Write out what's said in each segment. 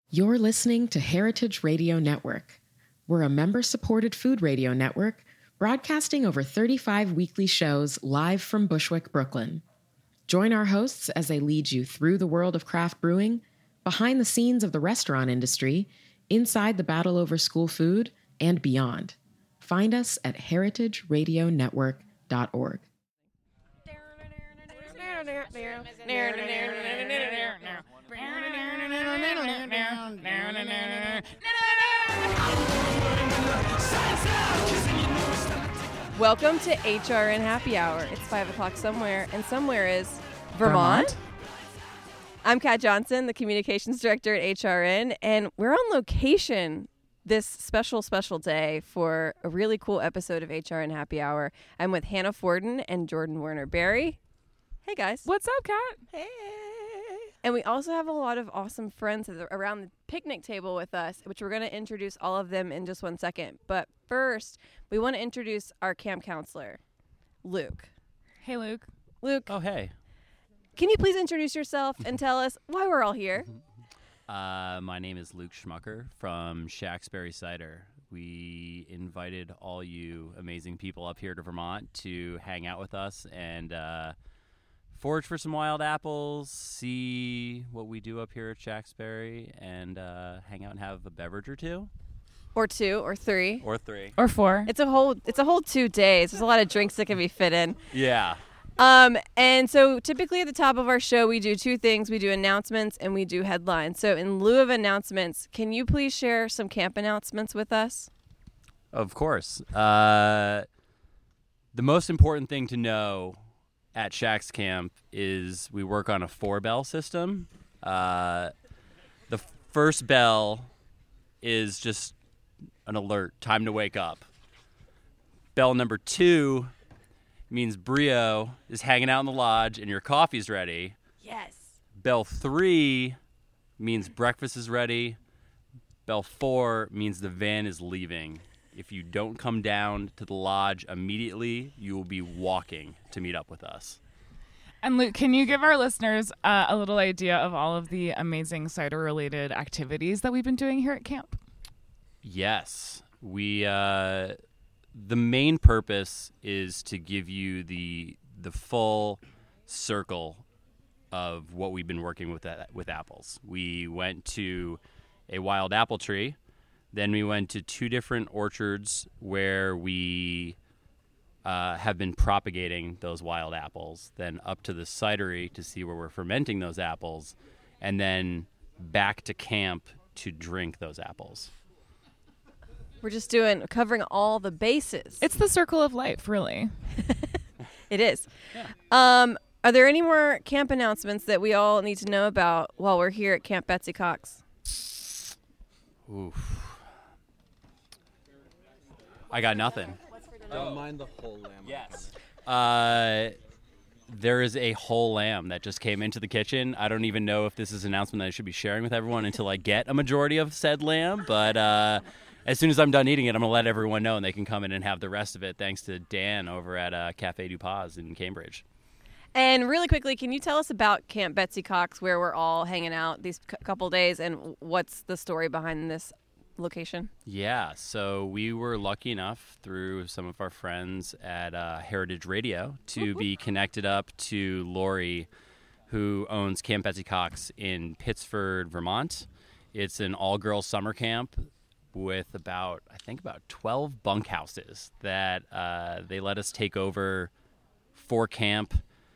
You're listening to Heritage Radio Network. We're a member-supported food radio network broadcasting over 35 weekly shows live from Bushwick, Brooklyn. Join our hosts as they lead you through the world of craft brewing, behind the scenes of the restaurant industry, inside the battle over school food, and beyond. Find us at heritageradionetwork.org. Welcome to HRN Happy Hour. It's 5 o'clock somewhere, and somewhere is Vermont. I'm Kat Johnson, the Communications Director at HRN, and we're on location this special day for a really cool episode of HRN Happy Hour. I'm with Hannah Forden and Jordan Werner Berry. Hey, guys. What's up, Kat? Hey. And we also have a lot of awesome friends around the picnic table with us, which we're going to introduce all of them in just 1 second. But first, we want to introduce our camp counselor, Luke. Hey, Luke. Luke. Oh, hey. Can you please introduce yourself and tell us why we're all here? My name is Luke Schmucker from Shacksbury Cider. We invited all you amazing people up here to Vermont to hang out with us and forage for some wild apples, see what we do up here at Shacksbury, and hang out and have a beverage or two. Or 2 or 3. Or 3. Or 4. It's a whole 2 days. There's a lot of drinks that can be fit in. Yeah. And so typically at the top of our show, we do 2 things. We do announcements and we do headlines. So in lieu of announcements, can you please share some camp announcements with us? Of course. The most important thing to know at Shack's Camp is we work on a 4-bell system. The first bell is just an alert, time to wake up. Bell number 2 means Brio is hanging out in the lodge and your coffee's ready. Yes. Bell 3 means breakfast is ready. Bell 4 means the van is leaving. If you don't come down to the lodge immediately, you will be walking to meet up with us. And Luke, can you give our listeners a little idea of all of the amazing cider-related activities that we've been doing here at camp? Yes. The main purpose is to give you the full circle of what we've been working with apples. We went to a wild apple tree. Then we went to 2 different orchards where we have been propagating those wild apples. Then up to the cidery to see where we're fermenting those apples. And then back to camp to drink those apples. We're just covering all the bases. It's the circle of life, really. It is. Yeah. Are there any more camp announcements that we all need to know about while we're here at Camp Betsy Cox? Oof. I got nothing. Don't mind the whole lamb. Yes. There is a whole lamb that just came into the kitchen. I don't even know if this is an announcement that I should be sharing with everyone until I get a majority of said lamb. But as soon as I'm done eating it, I'm going to let everyone know, and they can come in and have the rest of it, thanks to Dan over at Cafe du Pas in Cambridge. And really quickly, can you tell us about Camp Betsy Cox, where we're all hanging out these couple days, and what's the story behind this location? Yeah, so we were lucky enough through some of our friends at Heritage Radio to be connected up to Lori, who owns Camp Betsy Cox in Pittsford, Vermont. It's an all-girls summer camp with about 12 bunkhouses that they let us take over for camp.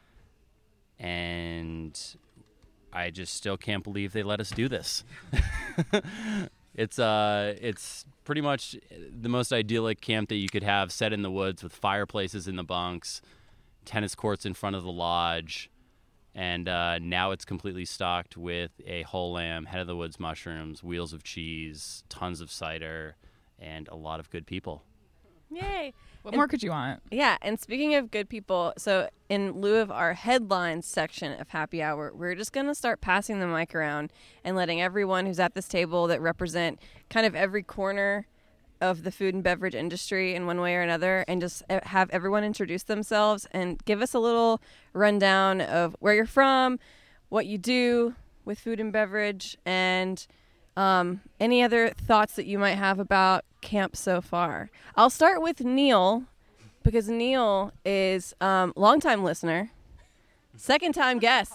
And I just still can't believe they let us do this. It's pretty much the most idyllic camp that you could have, set in the woods with fireplaces in the bunks, tennis courts in front of the lodge, and now it's completely stocked with a whole lamb, head of the woods mushrooms, wheels of cheese, tons of cider, and a lot of good people. Yay. What more could you want? Yeah, and speaking of good people, so in lieu of our headlines section of Happy Hour, we're just going to start passing the mic around and letting everyone who's at this table that represent kind of every corner of the food and beverage industry in one way or another, and just have everyone introduce themselves and give us a little rundown of where you're from, what you do with food and beverage, and Any other thoughts that you might have about camp so far? I'll start with Neil, because Neil is longtime listener, second time guest.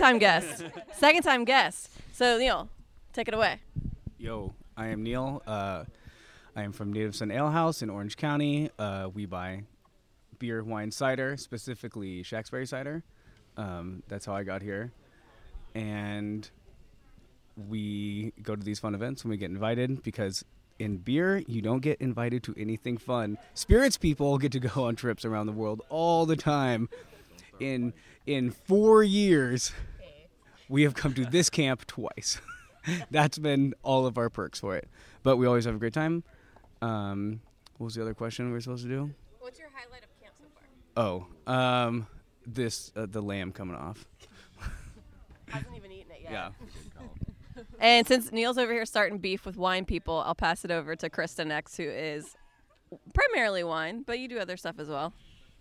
So Neil, take it away. Yo, I am Neil. I am from Native Son Ale House in Orange County. We buy beer, wine, cider, specifically Shacksbury cider. That's how I got here. And we go to these fun events when we get invited, because in beer, you don't get invited to anything fun. Spirits people get to go on trips around the world all the time. In 4 years, we have come to this camp twice. That's been all of our perks for it. But we always have a great time. What was the other question we were supposed to do? What's your highlight of camp so far? The lamb coming off. Hasn't even eaten it yet. Yeah. And since Neil's over here starting beef with wine people, I'll pass it over to Krista next, who is primarily wine, but you do other stuff as well.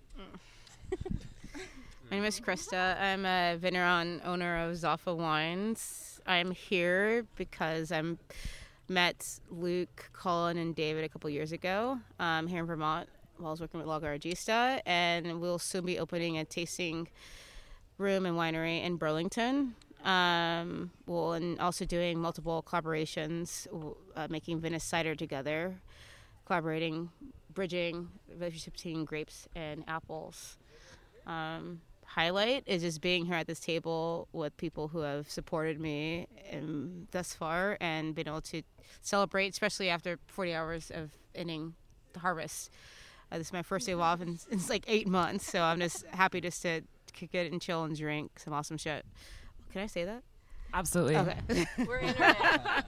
My name is Krista. I'm a Vigneron owner of Zaffa Wines. I'm here because I met Luke, Colin, and David a couple years ago here in Vermont while I was working with La Garagista, and we'll soon be opening a tasting room and winery in Burlington. And also doing multiple collaborations, making Venice cider together, collaborating, bridging relationships between grapes and apples. Highlight is just being here at this table with people who have supported me thus far, and been able to celebrate, especially after 40 hours of ending the harvest. This is my first day off in it's like 8 months, so I'm just happy just to kick it and chill and drink some awesome shit. Can I say that? Absolutely. Okay. We're internet.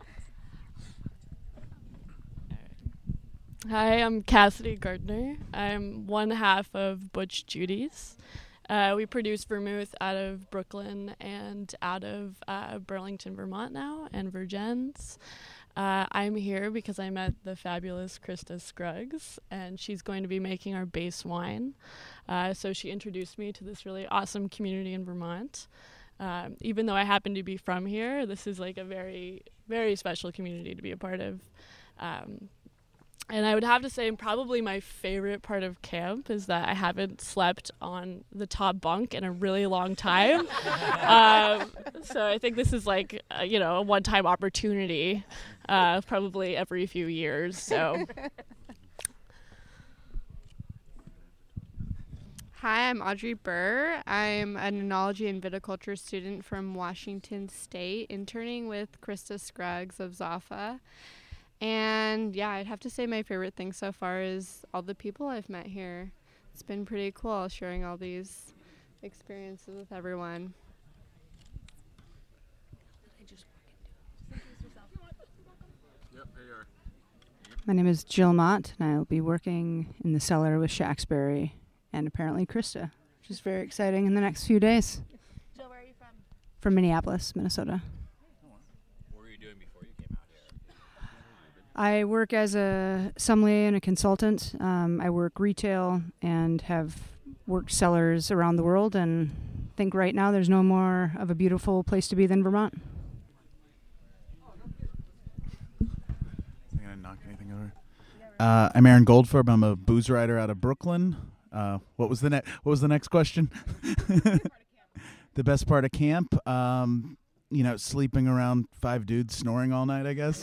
Hi, I'm Cassidy Gardner. I'm one half of Butch Judy's. We produce vermouth out of Brooklyn and out of Burlington, Vermont now, and Vergennes. I'm here because I met the fabulous Krista Scruggs, and she's going to be making our base wine. So she introduced me to this really awesome community in Vermont. Even though I happen to be from here, this is like a very, very special community to be a part of. And I would have to say probably my favorite part of camp is that I haven't slept on the top bunk in a really long time. So I think this is like, a one-time opportunity, probably every few years. So. Hi, I'm Audrey Burr. I'm an enology and viticulture student from Washington State, interning with Krista Scruggs of Zaffa. And yeah, I'd have to say my favorite thing so far is all the people I've met here. It's been pretty cool sharing all these experiences with everyone. My name is Jill Mott, and I'll be working in the cellar with Shacksbury and apparently Krista, which is very exciting in the next few days. Jill, where are you from? From Minneapolis, Minnesota. What were you doing before you came out here? I work as a sommelier and a consultant. I work retail and have worked cellars around the world, and think right now there's no more of a beautiful place to be than Vermont. I'm gonna knock anything over. I'm Aaron Goldfarb. I'm a booze writer out of Brooklyn. What was the next question? The best part of camp? Sleeping around 5 dudes snoring all night, I guess.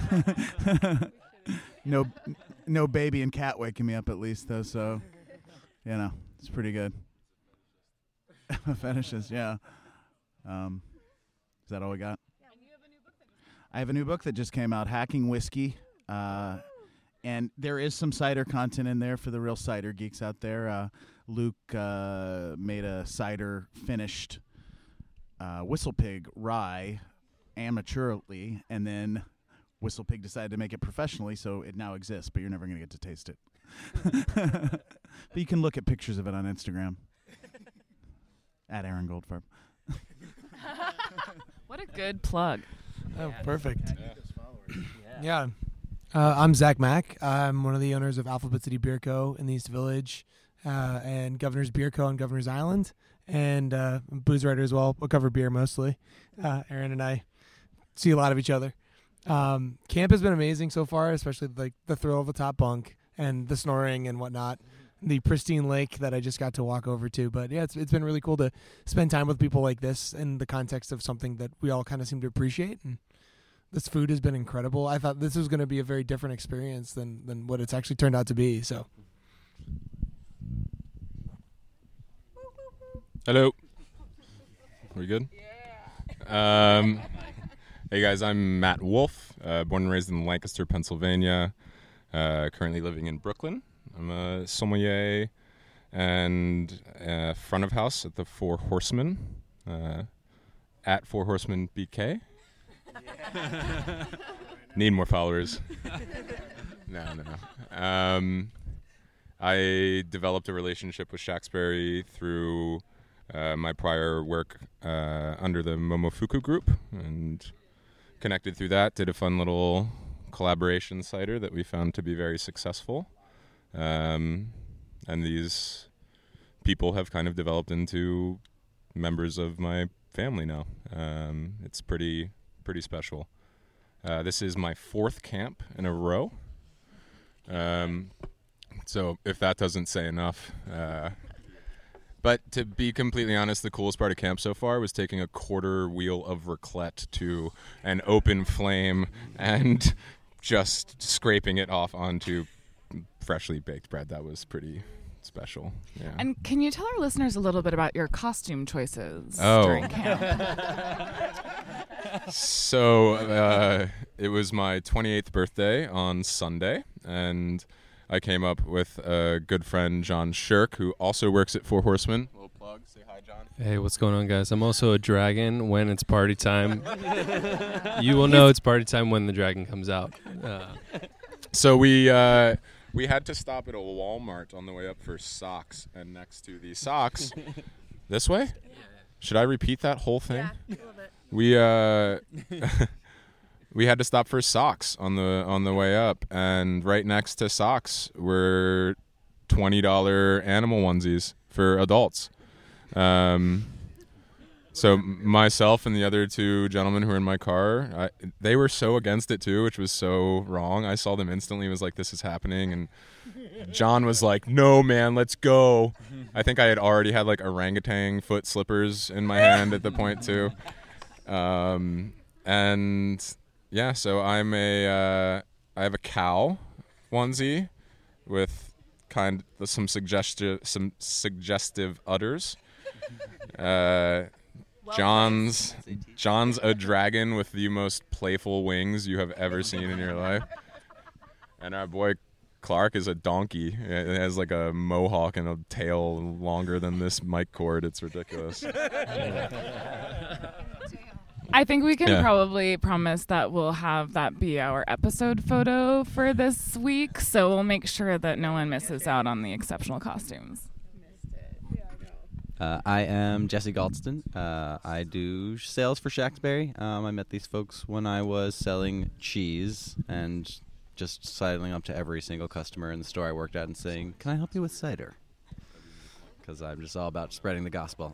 No baby and cat waking me up at least, though, so, it's pretty good. Fetishes, yeah. Is that all we got? Yeah. And you have a new book I have a new book that just came out, Hacking Whiskey. And there is some cider content in there for the real cider geeks out there. Luke made a cider finished Whistle Pig rye amateurly, and then Whistle Pig decided to make it professionally, so it now exists, but you're never going to get to taste it. But you can look at pictures of it on Instagram. At Aaron Goldfarb. What a good plug. Oh, perfect. Yeah. I'm Zach Mack. I'm one of the owners of Alphabet City Beer Co. in the East Village, and Governor's Beer Co. on Governor's Island, and booze writer as well. We'll cover beer mostly. Aaron and I see a lot of each other. Camp has been amazing so far, especially like the thrill of the top bunk and the snoring and whatnot. The pristine lake that I just got to walk over to. But yeah, it's been really cool to spend time with people like this in the context of something that we all kind of seem to appreciate. And this food has been incredible. I thought this was going to be a very different experience than what it's actually turned out to be. So, hello. We good? Yeah. Hey guys, I'm Matt Wolf, born and raised in Lancaster, Pennsylvania. Currently living in Brooklyn. I'm a sommelier and front of house at the Four Horsemen, at Four Horsemen BK. Yeah. Need more followers. No. I developed a relationship with Shaxberry through my prior work under the Momofuku group, and connected through that. Did a fun little collaboration cider that we found to be very successful. And these people have kind of developed into members of my family now. It's pretty special. This is my 4th camp in a row. So if that doesn't say enough. But to be completely honest, the coolest part of camp so far was taking a quarter wheel of raclette to an open flame and just scraping it off onto freshly baked bread. That was pretty special. Yeah. And can you tell our listeners a little bit about your costume choices during camp? So it was my 28th birthday on Sunday, and I came up with a good friend, John Shirk, who also works at Four Horsemen. Little plug. Say hi, John. Hey, what's going on, guys? I'm also a dragon when it's party time. You will know it's party time when the dragon comes out. So we had to stop at a Walmart on the way up for socks, and next to the socks, this way? Should I repeat that whole thing? Yeah, a little bit. We had to stop for socks on the way up, and right next to socks were $20 animal onesies for adults. So myself and the other 2 gentlemen who were in my car, they were so against it too, which was so wrong. I saw them instantly, was like, this is happening. And John was like, no, man, let's go. I think I had already had like orangutan foot slippers in my hand at the point too. And yeah, so I have a cow onesie with some suggestive udders. John's a dragon with the most playful wings you have ever seen in your life. And our boy Clark is a donkey. It has like a mohawk and a tail longer than this mic cord. It's ridiculous. I think we can probably promise that we'll have that be our episode photo for this week, so we'll make sure that no one misses out on the exceptional costumes. I am Jesse Galston. I do sales for Shaxberry. I met these folks when I was selling cheese and just sidling up to every single customer in the store I worked at and saying, "Can I help you with cider?" Because I'm just all about spreading the gospel.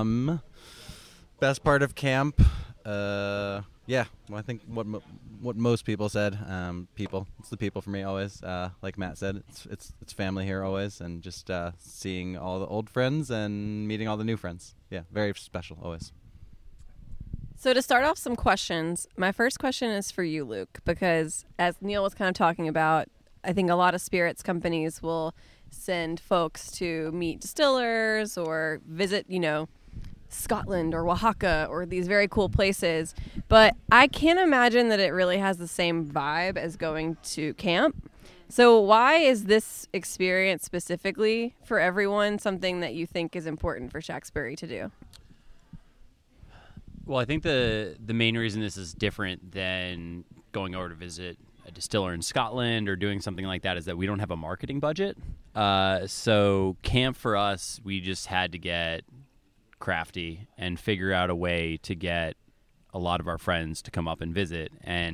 Best part of camp, well, I think what most people said. It's the people for me always. Like Matt said, it's family here always, and just seeing all the old friends and meeting all the new friends. Yeah, very special always. So to start off some questions, my first question is for you, Luke, because as Neil was kind of talking about, I think a lot of spirits companies will send folks to meet distillers or visit, Scotland or Oaxaca or these very cool places, but I can't imagine that it really has the same vibe as going to camp. So why is this experience specifically for everyone something that you think is important for Shaxberry to do? Well, I think the main reason this is different than going over to visit a distiller in Scotland or doing something like that is that we don't have a marketing budget. So camp for us, we just had to get crafty and figure out a way to get a lot of our friends to come up and visit. And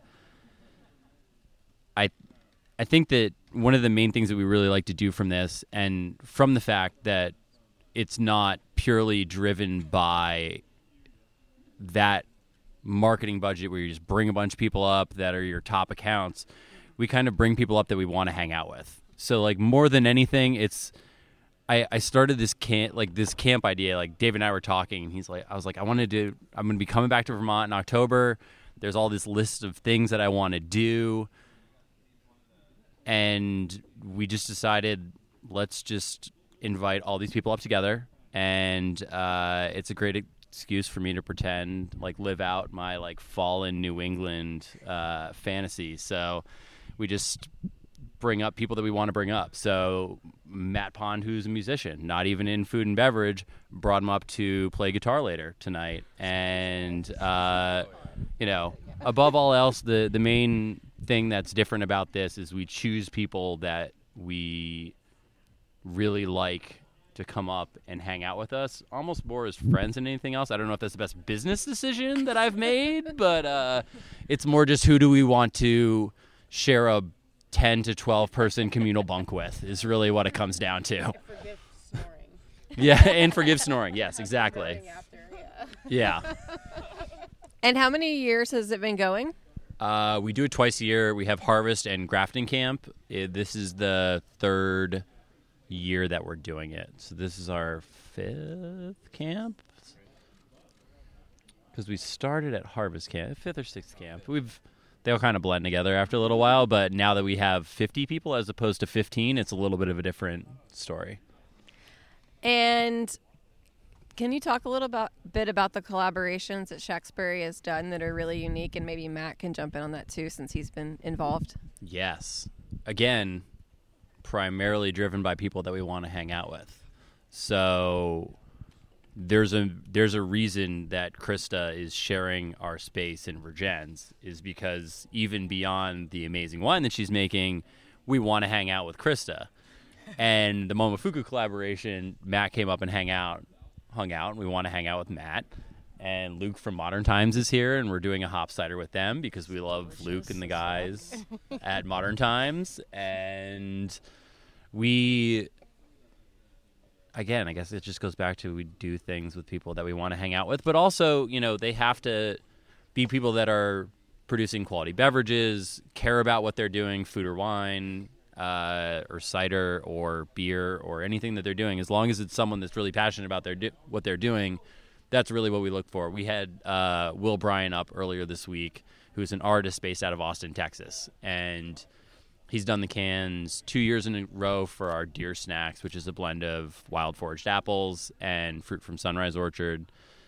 I think that one of the main things that we really like to do from this, and from the fact that it's not purely driven by that marketing budget where you just bring a bunch of people up that are your top accounts. We kind of bring people up that we want to hang out with. So like more than anything, it's I started this camp idea. Like Dave and I were talking, and I was like, I'm going to be coming back to Vermont in October. There's all this list of things that I want to do. And we just decided, let's just invite all these people up together. And it's a great excuse for me to pretend, like live out my like fall in New England fantasy. So we just bring up people that we want to bring up. So Matt Pond, who's a musician, not even in food and beverage, brought him up to play guitar later tonight. And, above all else, the main thing that's different about this is we choose people that we really like to come up and hang out with us, almost more as friends than anything else. I don't know if that's the best business decision that I've made, but it's more just who do we want to share a 10 to 12 person communal bunk with is really what it comes down to. Forgive snoring. Yeah, and forgive snoring. Yes, exactly. Yeah. And how many years has it been going? We do it twice a year. We have harvest and grafting camp. This is the third year that we're doing it. So this is our fifth camp. Because we started at harvest camp, fifth or sixth camp. They all kind of blend together after a little while, but now that we have 50 people as opposed to 15, it's a little bit of a different story. And can you talk a little bit about the collaborations that Shacksbury has done that are really unique, and maybe Matt can jump in on that too since he's been involved? Yes. Again, primarily driven by people that we want to hang out with. So there's a reason that Krista is sharing our space in Virgins, is because even beyond the amazing wine that she's making, we want to hang out with Krista. And the Momofuku collaboration, Matt came up and hung out, and we want to hang out with Matt. And Luke from Modern Times is here, and we're doing a hop cider with them because we love Luke and the guys at Modern Times. And again, I guess it just goes back to we do things with people that we want to hang out with. But also, they have to be people that are producing quality beverages, care about what they're doing, food or wine, or cider or beer or anything that they're doing. As long as it's someone that's really passionate about what they're doing, that's really what we look for. We had Will Bryan up earlier this week, who's an artist based out of Austin, Texas. And he's done the cans 2 years in a row for our Deer Snacks, which is a blend of wild foraged apples and fruit from Sunrise Orchard.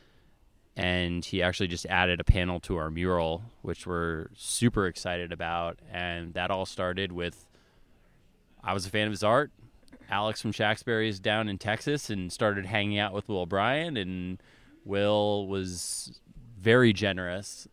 And he actually just added a panel to our mural, which we're super excited about. And that all started with, I was a fan of his art. Alex from Shacksbury is down in Texas and started hanging out with Will Bryan. And Will was very generous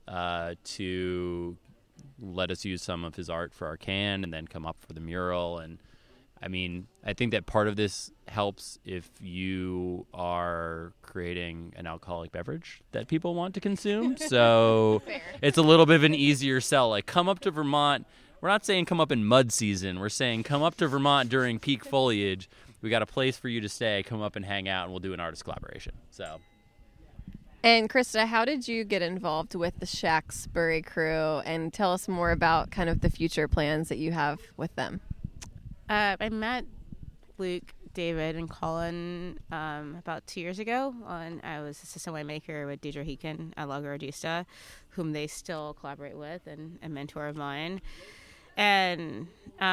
to let us use some of his art for our can and then come up for the mural. And I mean, I think that part of this helps if you are creating an alcoholic beverage that people want to consume. So it's a little bit of an easier sell. Like, come up to Vermont. We're not saying come up in mud season. We're saying come up to Vermont during peak foliage. We got a place for you to stay. Come up and hang out, and we'll do an artist collaboration. So. And Krista, how did you get involved with the Shacksbury crew, and tell us more about kind of the future plans that you have with them? I met Luke, David, and Colin about 2 years ago. I was assistant winemaker with Deidre Heekin at La Gardista, whom they still collaborate with and a mentor of mine. And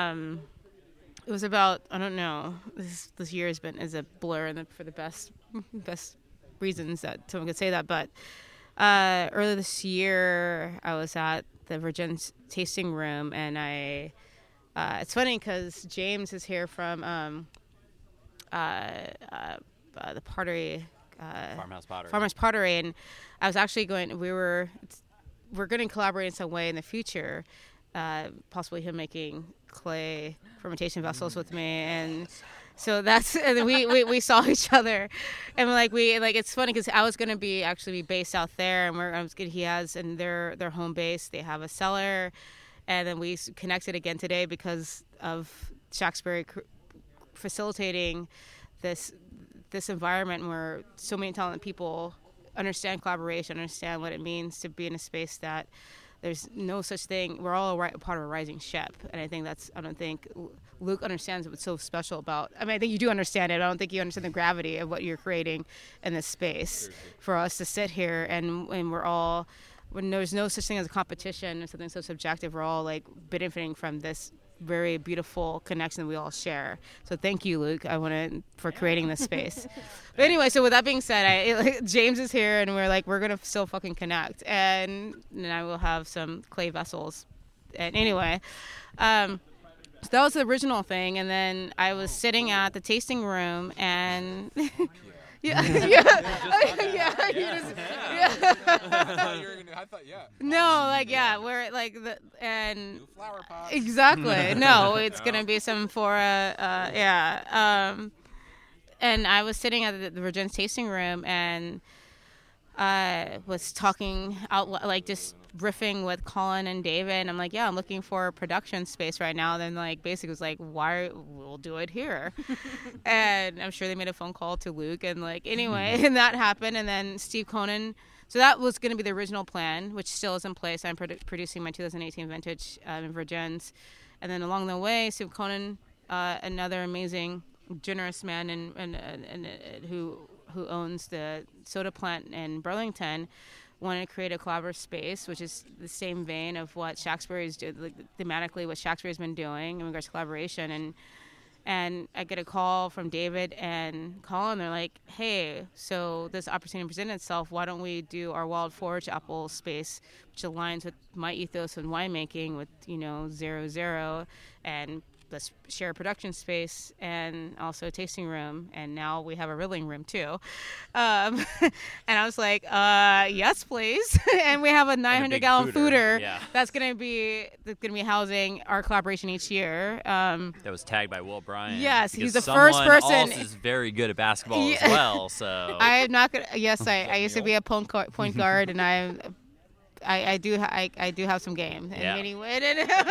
it was about, I don't know, this year is a blur for the best reasons that someone could say that, but earlier this year I was at the Virgins tasting room, and it's funny because James is here from the pottery, Farmhouse Pottery, and I was actually we're going to collaborate in some way in the future, possibly him making clay fermentation vessels with me. And so and we saw each other, and it's funny because I was going to be based out there, and he has in their home base, they have a cellar, and then we connected again today because of Shacksbury facilitating this environment where so many talented people understand collaboration, understand what it means to be in a space that there's no such thing. We're all part of a rising ship, and I don't think Luke understands what's so special about. I mean, I think you do understand it. I don't think you understand the gravity of what you're creating in this space. For us to sit here and when there's no such thing as a competition or something so subjective, we're all like benefiting from this very beautiful connection that we all share. So thank you, Luke. For creating this space. But anyway, so with that being said, James is here, and we're gonna still fucking connect, and I will have some clay vessels. And anyway, so that was the original thing, and then I was sitting at the tasting room, and. Yeah. No, we're like and flower pots. Exactly. No, it's gonna be some amphora. And I was sitting at the Virgin's tasting room and was talking out, like just riffing with Colin and David, and I'm like, I'm looking for a production space right now. Then basically was like, we'll do it here. And I'm sure they made a phone call to Luke, and anyway, and that happened. And then Steve Conan, so that was going to be the original plan, which still is in place. I'm producing my 2018 vintage in Virgin's. And then along the way, Steve Conan, another amazing, generous man and who owns the soda plant in Burlington, wanted to create a collaborative space, which is the same vein of what Shacksbury's thematically what Shacksbury's been doing in regards to collaboration. And I get a call from David and Colin. They're like, hey, so this opportunity presented itself. Why don't we do our Wild Forage apple space, which aligns with my ethos in winemaking with, 0-0, and let's share a production space and also a tasting room, and now we have a riddling room too. And I was like, yes, please. And we have a 900-gallon foeder that's gonna be housing our collaboration each year. That was tagged by Will Bryan. Yes, he's the first person. Else is very good at basketball as well. So I am not gonna. Yes, I used to be a point guard, and I do have some game. And anyway,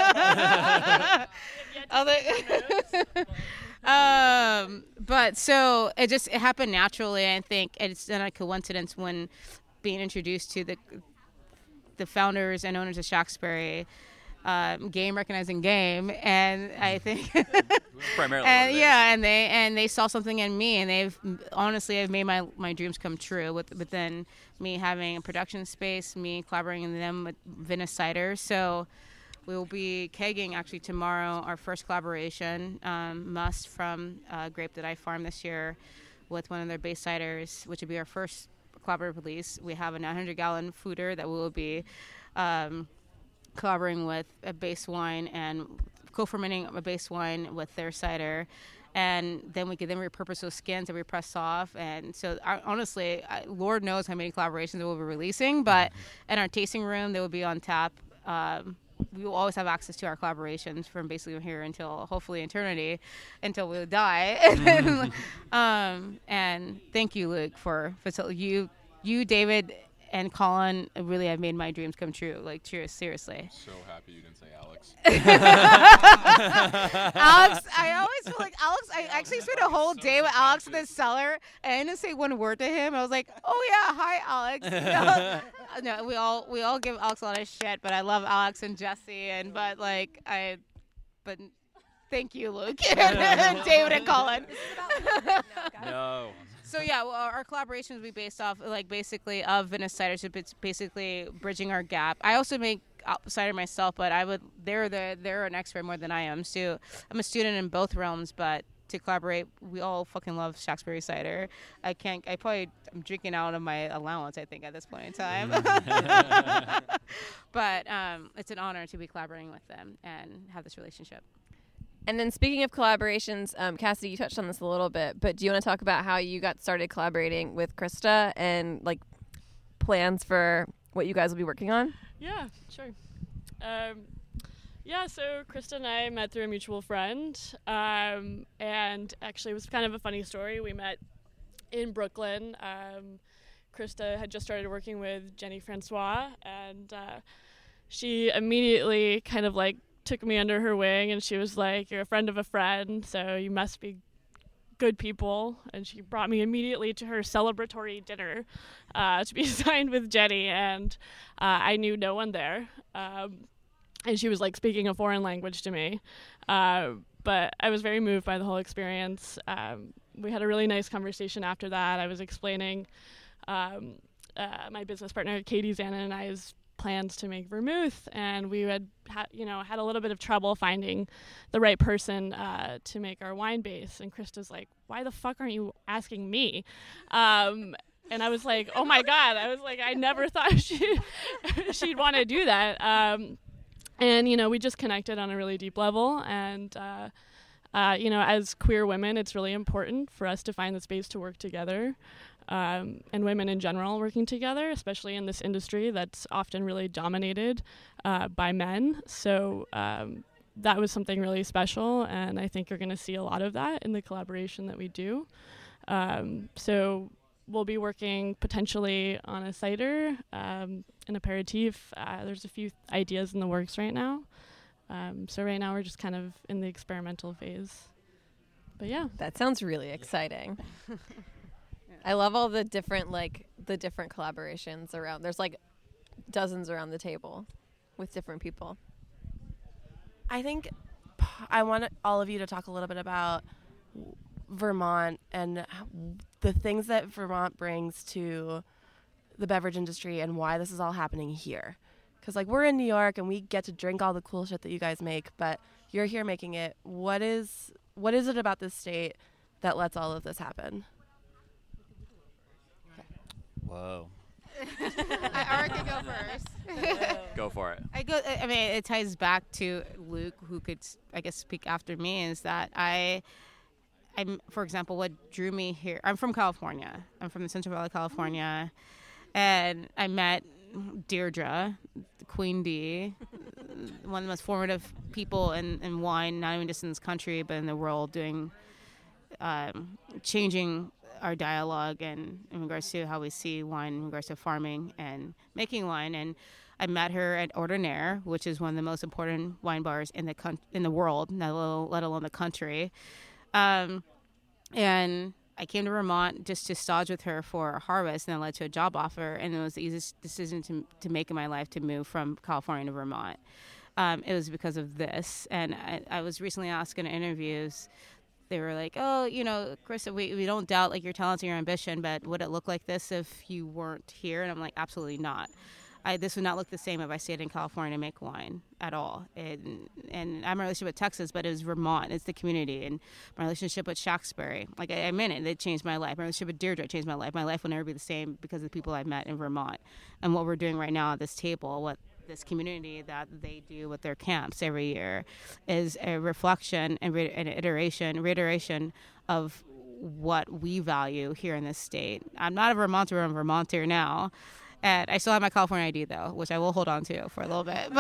but so it happened naturally. I think it's not a coincidence when being introduced to the founders and owners of Shacksbury, game recognizing game, and I think primarily and they saw something in me, and I've made my dreams come true within me having a production space, me collaborating with them with Venice Cider. So we will be kegging actually tomorrow our first collaboration, Must, from grape that I farmed this year with one of their base ciders, which will be our first collaborative release. We have a 900-gallon foeder that we will be collaborating with a base wine and co-fermenting a base wine with their cider. And then we could repurpose those skins that we press off. And so, honestly, Lord knows how many collaborations we'll be releasing. But in our tasting room, they will be on tap. We will always have access to our collaborations from basically here until hopefully eternity, until we die. And thank you, Luke, for you, David, and Colin really have made my dreams come true. Like, seriously. So happy you didn't say Alex. Alex, I always feel like Alex. I actually spent a whole day with Alex in the cellar, and I didn't say one word to him. I was like, "Oh yeah, hi, Alex." No, we all give Alex a lot of shit, but I love Alex and Jesse, but thank you, Luke, and David and Colin. No. So yeah, well, our collaborations will be based off basically of Venice cider. So it's basically bridging our gap. I also make cider myself, but they're an expert more than I am. So I'm a student in both realms, but to collaborate, we all fucking love Shacksbury cider. I'm drinking out of my allowance, I think, at this point in time. But it's an honor to be collaborating with them and have this relationship. And then speaking of collaborations, Cassidy, you touched on this a little bit, but do you want to talk about how you got started collaborating with Krista and plans for what you guys will be working on? Yeah, sure. So Krista and I met through a mutual friend, and actually it was kind of a funny story. We met in Brooklyn. Krista had just started working with Jenny Francois, and she immediately kind of took me under her wing, and she was like, "You're a friend of a friend, so you must be good people, and she brought me immediately to her celebratory dinner to be signed with Jenny, and I knew no one there, and she was like speaking a foreign language to me, but I was very moved by the whole experience. We had a really nice conversation after that. I was explaining my business partner Katie Zanin and I's plans to make vermouth, and we had a little bit of trouble finding the right person to make our wine base. And Krista's like, "Why the fuck aren't you asking me?" And I was like, "Oh my god!" I was like, "I never thought she'd want to do that." And we just connected on a really deep level. And as queer women, it's really important for us to find the space to work together. And women in general working together, especially in this industry that's often really dominated by men. So that was something really special, and I think you're going to see a lot of that in the collaboration that we do. So we'll be working potentially on a cider, an aperitif. There's a few ideas in the works right now. So right now we're just kind of in the experimental phase. But yeah. That sounds really exciting. I love all the different collaborations around. There's like dozens around the table with different people. I think I want all of you to talk a little bit about Vermont and the things that Vermont brings to the beverage industry and why this is all happening here. Because we're in New York and we get to drink all the cool shit that you guys make, but you're here making it. What is it about this state that lets all of this happen? Whoa. I can go first. Go for it. I mean, it ties back to Luke, who could, I guess, speak after me, is that I'm, for example, what drew me here. I'm from California. I'm from the Central Valley, California. And I met Deirdre, Queen D, one of the most formative people in wine, not even just in this country, but in the world, doing, changing our dialogue and in regards to how we see wine, in regards to farming and making wine. And I met her at Ordinaire, which is one of the most important wine bars in the world, let alone the country. And I came to Vermont just to stage with her for a harvest, and that led to a job offer. And it was the easiest decision to make in my life to move from California to Vermont. It was because of this. And I was recently asked in interviews, they were like, "Oh, Krista, we don't doubt your talents and your ambition, but would it look like this if you weren't here?" And I'm like, absolutely not. This would not look the same if I stayed in California to make wine at all. And I'm in a relationship with Texas, but it was Vermont. It's the community. And my relationship with Shacksbury, I meant it. It changed my life. My relationship with Deirdre changed my life. My life will never be the same because of the people I've met in Vermont. And what we're doing right now at this table, what this community that they do with their camps every year, is a reflection and reiteration of what we value here in this state. I'm not a Vermonter. I'm a Vermonter now. And I still have my California ID, though, which I will hold on to for a little bit.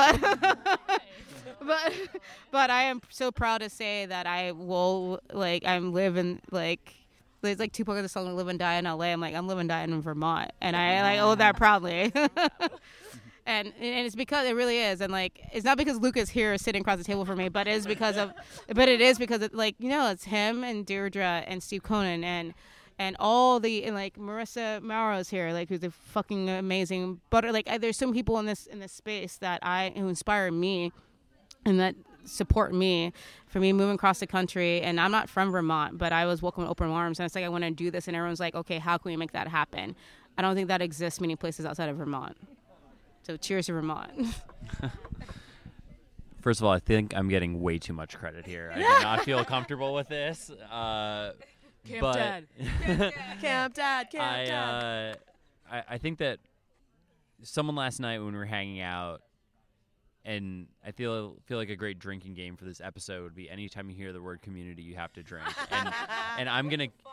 But I am so proud to say that I will, I'm living, there's Tupac in the song Live and Die in LA. I'm I'm live and die in Vermont. And I own that proudly. And it's because it really is. And it's not because Luke is here sitting across the table from me, but it is because it's him and Deirdre and Steve Conan and all the Marissa Mauro's here, who's a fucking amazing. But there's some people in this space who inspire me, and that support me for me moving across the country. And I'm not from Vermont, but I was welcomed with open arms, and it's I want to do this, and everyone's like, okay, how can we make that happen? I don't think that exists many places outside of Vermont. So cheers to Vermont. First of all, I think I'm getting way too much credit here. I do not feel comfortable with this. Camp Dad. Camp Dad. I think that someone last night when we were hanging out, and I feel like a great drinking game for this episode would be anytime you hear the word community, you have to drink. And I'm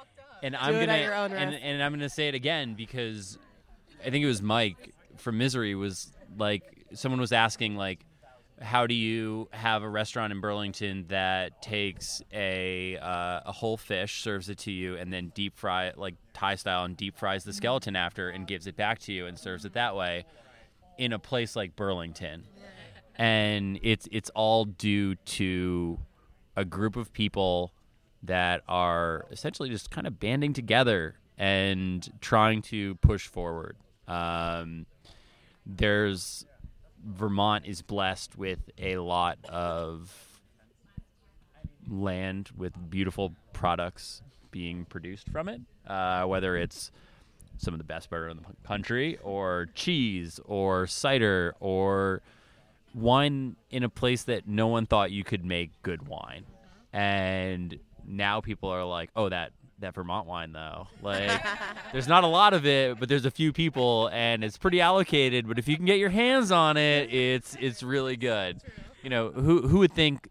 gonna say it again because I think it was Mike from Misery was someone was asking how do you have a restaurant in Burlington that takes a whole fish, serves it to you, and then deep fry it Thai style and deep fries the skeleton after and gives it back to you and serves it that way in a place like Burlington? And it's all due to a group of people that are essentially just kind of banding together and trying to push forward. Vermont is blessed with a lot of land with beautiful products being produced from it, whether it's some of the best butter in the country, or cheese, or cider, or wine in a place that no one thought you could make good wine. And now people are like, oh, that Vermont wine, though. Like, there's not a lot of it, but there's a few people, and it's pretty allocated. But if you can get your hands on it, it's really good. You know, who would think,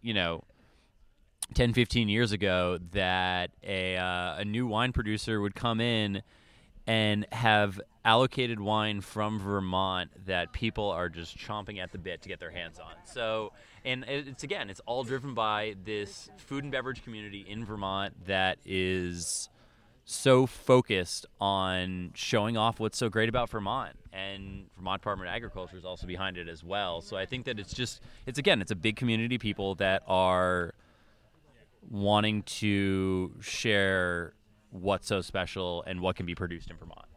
10, 15 years ago that a new wine producer would come in and have allocated wine from Vermont that people are just chomping at the bit to get their hands on. So, and it's all driven by this food and beverage community in Vermont that is so focused on showing off what's so great about Vermont. And Vermont Department of Agriculture is also behind it as well. So I think that it's a big community of people that are wanting to share what's so special and what can be produced in Vermont.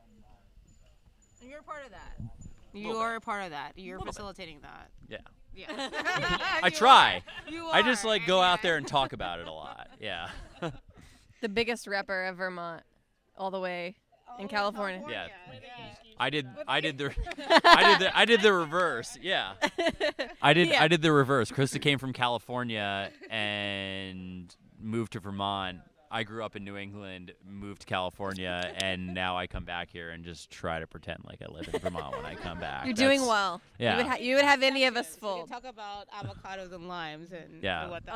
And you're a part of that. You're a part of that. You're facilitating that. Yeah. Yeah. I try. You I just are. go out there and talk about it a lot. Yeah. The biggest rapper of Vermont, all the way in California. Yeah. I did the reverse. Yeah. I did the reverse. Krista came from California and moved to Vermont. I grew up in New England, moved to California, and now I come back here and just try to pretend like I live in Vermont when I come back. You're doing well. Yeah. You would have any of us fooled. Talk about avocados and limes and yeah. what the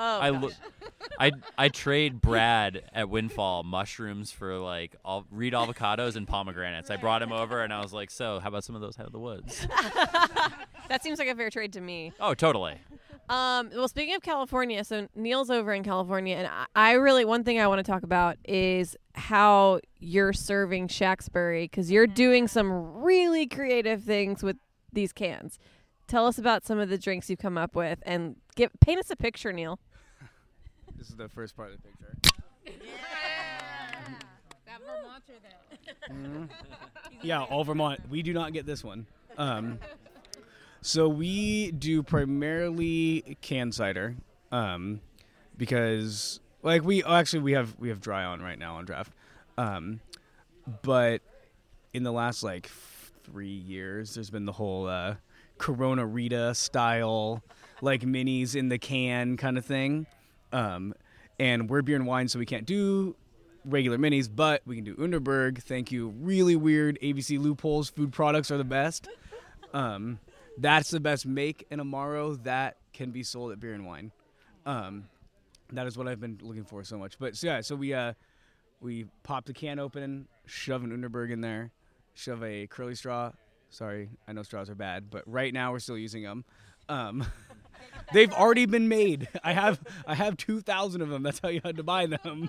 I trade Brad at Windfall mushrooms for reed avocados and pomegranates. I brought him over and I was like, so how about some of those out of the woods? That seems like a fair trade to me. Oh, totally. Well, speaking of California, so Neil's over in California, and one thing I want to talk about is how you're serving Shacksbury, because you're doing some really creative things with these cans. Tell us about some of the drinks you've come up with, and paint us a picture, Neil. This is the first part of the picture. That Vermonter there. Yeah, all Vermont. We do not get this one. So we do primarily canned cider, because we have dry on right now on draft, but in the last 3 years, there's been the whole Corona Rita style minis in the can kind of thing, and we're beer and wine, so we can't do regular minis, but we can do Underberg. Thank you. Really weird ABC loopholes. Food products are the best. That's the best make in Amaro that can be sold at Beer and Wine. That is what I've been looking for so much. But so we pop the can open, shove an Underberg in there, shove a curly straw. Sorry, I know straws are bad, but right now we're still using them. They've already been made. I have 2,000 of them. That's how you had to buy them.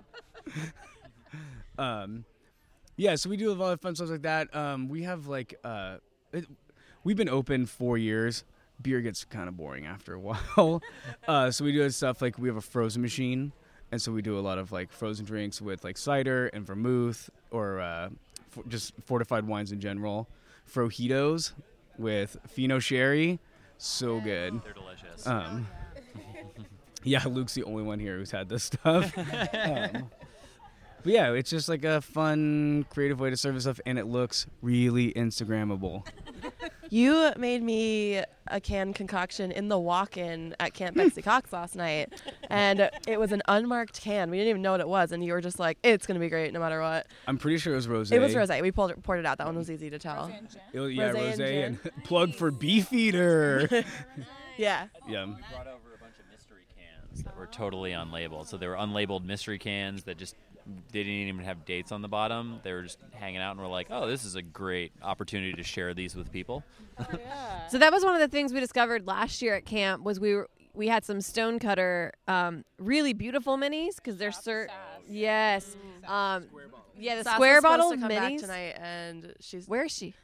So we do a lot of fun stuff like that. We have we've been open 4 years. Beer gets kind of boring after a while. So we do stuff we have a frozen machine. And so we do a lot of frozen drinks with cider and vermouth or just fortified wines in general. Frojitos with Fino Sherry. So good. They're delicious. Yeah, Luke's the only one here who's had this stuff. But yeah, it's just a fun, creative way to serve stuff, and it looks really Instagrammable. You made me a canned concoction in the walk-in at Camp Betsy Cox last night, and it was an unmarked can. We didn't even know what it was, and you were just like, it's going to be great no matter what. I'm pretty sure it was rosé. It was rosé. We poured it out. That one was easy to tell. Rosé and plug for Beefeater. Yeah. Yeah. We brought over a bunch of mystery cans that were totally unlabeled. So they were unlabeled mystery cans that just they didn't even have dates on the bottom. They were just hanging out, and we're like, oh, this is a great opportunity to share these with people. Yeah. So that was one of the things we discovered last year at camp was we had some Stonecutter really beautiful minis because they're yes. Yeah, the Sasha's square bottle supposed to come back minis tonight, and she's where is she?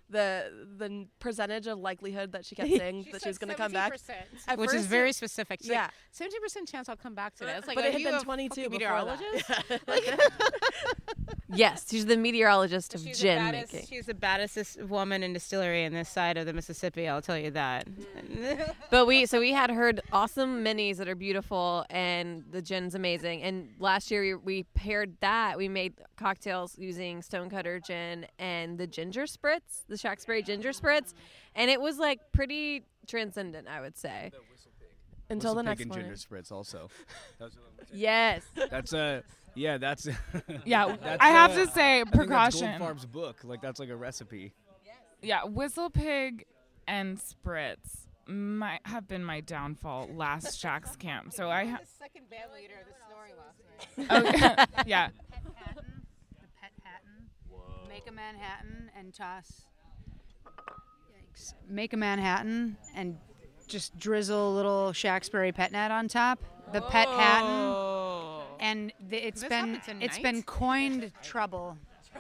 the percentage of likelihood that she kept saying that she was going to come back, which is very specific. She's Yeah, like, 70% chance I'll come back today. It's like, but it had you been a 22 fucking before that. meteorologist. Yes, she's the meteorologist of She's gin the baddest, making. she's the baddest woman in distillery in this side of the Mississippi. I'll tell you that. But we had heard awesome minis that are beautiful, and the gin's amazing. And last year we paired that. We made cocktails using Stonecutter gin and the ginger spritz, the Shacksbury ginger spritz, and it was like pretty transcendent, I would say. Until the next and morning. ginger spritz also. Yes. That's a that's Yeah, that's, I have to say, I think that's precaution. Gold Farm's book, like that's like a recipe. Yeah, Whistle Pig and Spritz might have been my downfall last Shack's camp. So I the second band leader of the snoring last night. Okay. Yeah. The Pet Hatton. Make a Manhattan and toss. Yikes. Make a Manhattan and just drizzle a little Shacksbury pet nat on top. The Pet Hatton. And it's been coined trouble.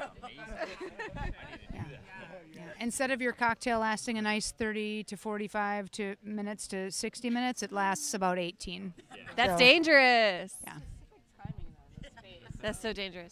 Yeah. Instead of your cocktail lasting a nice 30 to 45 minutes to 60 minutes, it lasts about 18. That's dangerous. Yeah. That's so dangerous.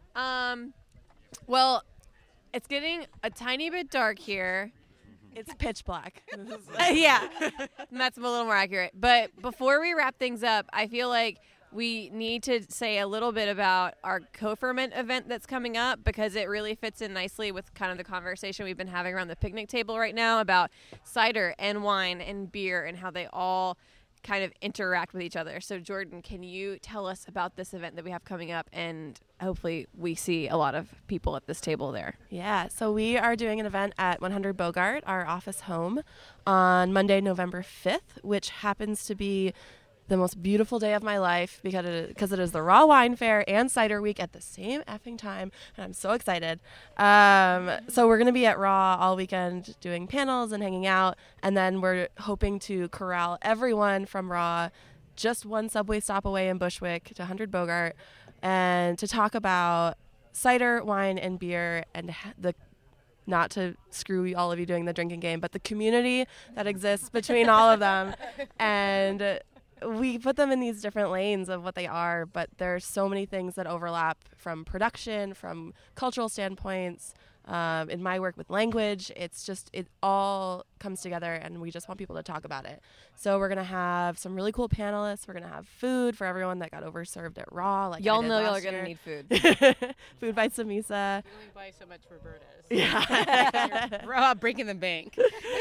Well, it's getting a tiny bit dark here. It's pitch black. Yeah, that's a little more accurate. But before we wrap things up, I feel like we need to say a little bit about our co-ferment event that's coming up, because it really fits in nicely with kind of the conversation we've been having around the picnic table right now about cider and wine and beer and how they all kind of interact with each other. So Jordan, can you tell us about this event that we have coming up, and hopefully we see a lot of people at this table there? Yeah, so we are doing an event at 100 Bogart, our office home, on Monday, November 5th, which happens to be the most beautiful day of my life because it is the Raw Wine Fair and Cider Week at the same effing time, and I'm so excited. So we're going to be at Raw all weekend doing panels and hanging out, and then we're hoping to corral everyone from Raw just one subway stop away in Bushwick to 100 Bogart, and to talk about cider, wine, and beer, and not to screw all of you doing the drinking game, but the community that exists between all of them. And we put them in these different lanes of what they are, but there's so many things that overlap from production, from cultural standpoints, in my work with language. It's just, it all comes together, and we just want people to talk about it. So we're going to have some really cool panelists. We're going to have food for everyone that got overserved at Raw. Like y'all I did know y'all last are going to year. need food. Food by Samisa. You only buy so much for Berta's. Yeah. Raw breaking the bank.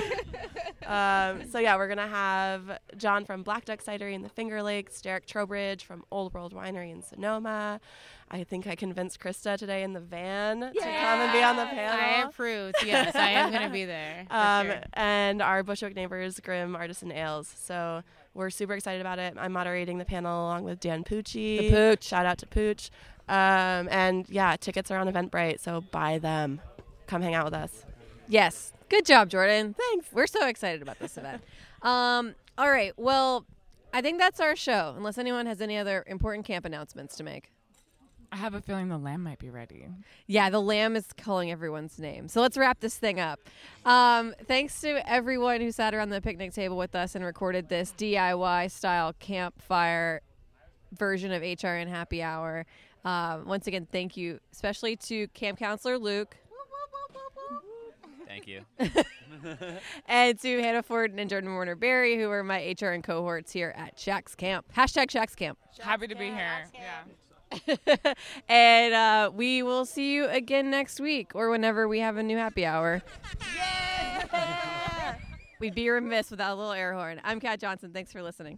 So yeah, we're gonna have John from Black Duck Cidery in the Finger Lakes, Derek Trowbridge from Old World Winery in Sonoma. I think I convinced Krista today in the van to come and be on the panel. I approve. Yes, I am going to be there. For sure. And our Bushwick neighbors, Grimm Artisan Ales. So we're super excited about it. I'm moderating the panel along with Dan Pucci. The Pooch. Shout out to Pooch. And yeah, tickets are on Eventbrite, so buy them. Come hang out with us. Yes. Good job, Jordan. Thanks. We're so excited about this event. All right. Well, I think that's our show, unless anyone has any other important camp announcements to make. I have a feeling the lamb might be ready. Yeah, the lamb is calling everyone's name. So let's wrap this thing up. Thanks to everyone who sat around the picnic table with us and recorded this DIY-style campfire version of HRN Happy Hour. Once again, thank you, especially to Camp Counselor Luke. Thank you. And to Hannah Ford and Jordan Warner-Berry, who are my HRN cohorts here at Shack's Camp. Hashtag Shack's Camp. Happy to be here. Yeah. And we will see you again next week or whenever we have a new happy hour. Yeah! We'd be remiss without a little air horn. I'm Kat Johnson. Thanks for listening.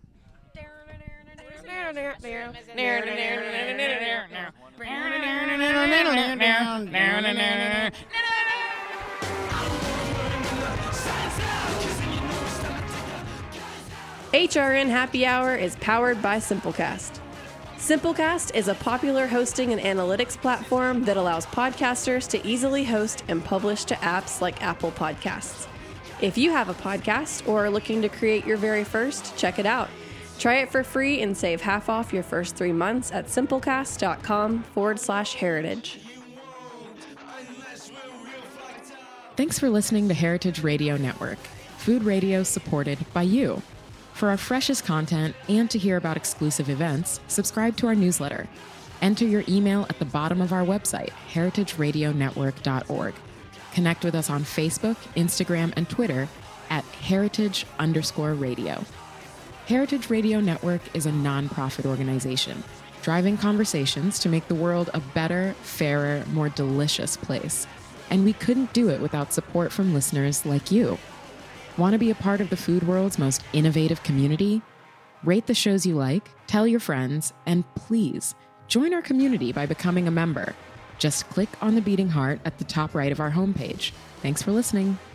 HRN Happy Hour is powered by Simplecast. Simplecast is a popular hosting and analytics platform that allows podcasters to easily host and publish to apps like Apple Podcasts. If you have a podcast or are looking to create your very first, check it out. Try it for free and save half off your first 3 months at simplecast.com/heritage. Thanks for listening to Heritage Radio Network, food radio supported by you. For our freshest content and to hear about exclusive events, subscribe to our newsletter. Enter your email at the bottom of our website, heritageradionetwork.org. Connect with us on Facebook, Instagram, and Twitter at heritage_radio. Heritage Radio Network is a nonprofit organization, driving conversations to make the world a better, fairer, more delicious place. And we couldn't do it without support from listeners like you. Want to be a part of the food world's most innovative community? Rate the shows you like, tell your friends, and please join our community by becoming a member. Just click on the beating heart at the top right of our homepage. Thanks for listening.